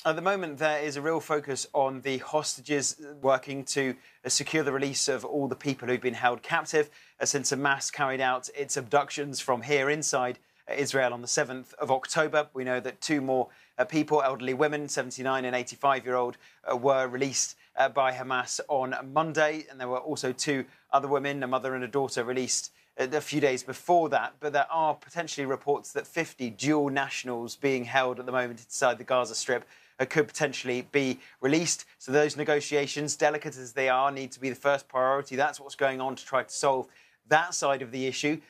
At the moment, there is a real focus on the hostages working to secure the release of all the people who've been held captive since Hamas carried out its abductions from here inside Israel on the 7th of October. We know that two more people, elderly women, 79 and 85-year-old, were released by Hamas on Monday. And there were also two other women, a mother and a daughter, released a few days before that. But there are potentially reports that 50 dual nationals being held at the moment inside the Gaza Strip could potentially be released. So those negotiations, delicate as they are, need to be the first priority. That's what's going on to try to solve that side of the issue.